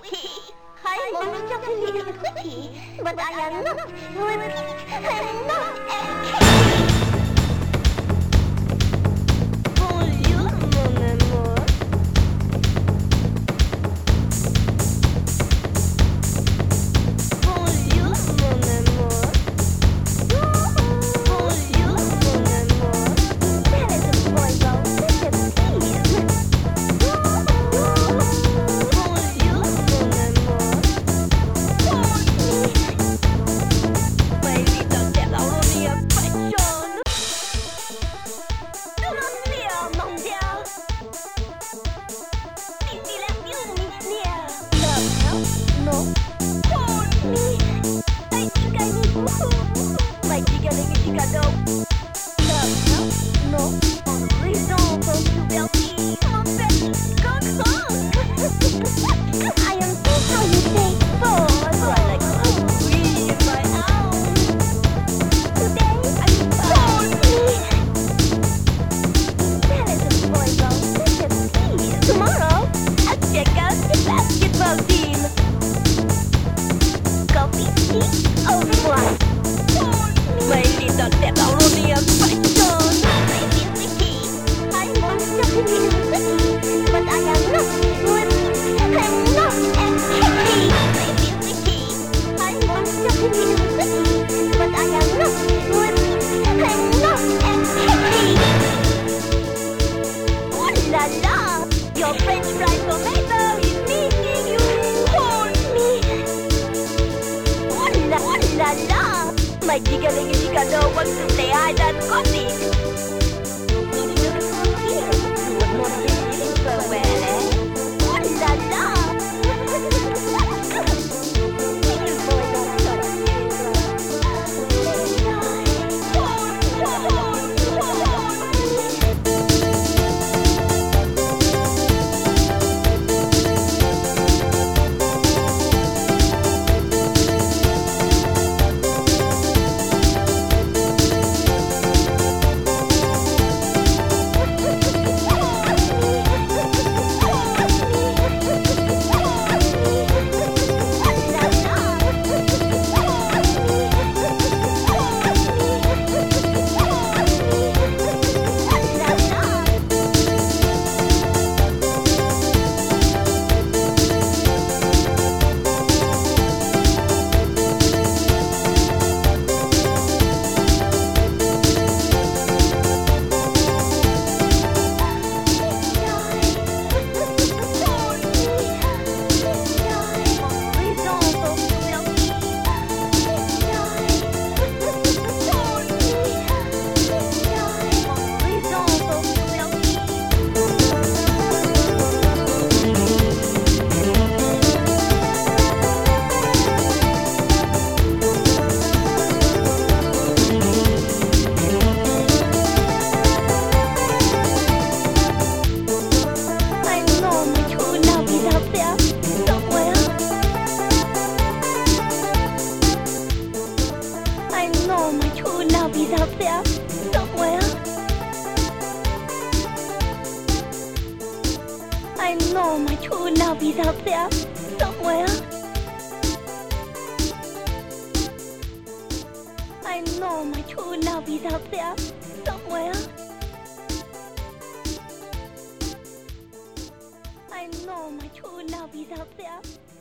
witty. I'm only just a little witty, but I am not, repeat, I'm not a kitty. Bonjour, mon amour. Bonjour, mon amour. Bonjour, mon amour. That is a boy, well, such a tease. Bonjour, mon amour. Baby, don't get out of me affection. Buenos días, mondial. Baby, let you meet near. Love, no. Hold me. I think I need woohoo. My chica do. Love, no. Reason for to wealthy. Come on, baby, I am so how you say boy. So I like to breathe my own. Today I'm hold me. That is a boy, well, such a tease. Tomorrow I'll check out the basketball team. Coffee, tea, au revoir. My little pepperoni affection. My little key. I want to be witty, but I am not witty. I'm not a kitty. My little key. I want to be witty, but I am not witty. I'm not a kitty. Oh la la, your French fried tomato is meeting you. Hold me. Oh la la, my jigga wants to play hide and go seek. Beautiful here, what more do you think so well, eh? Oh la la. Little boy, don't touch I know my true love is out there somewhere. I know my true love is out there somewhere. I know my true love is out there.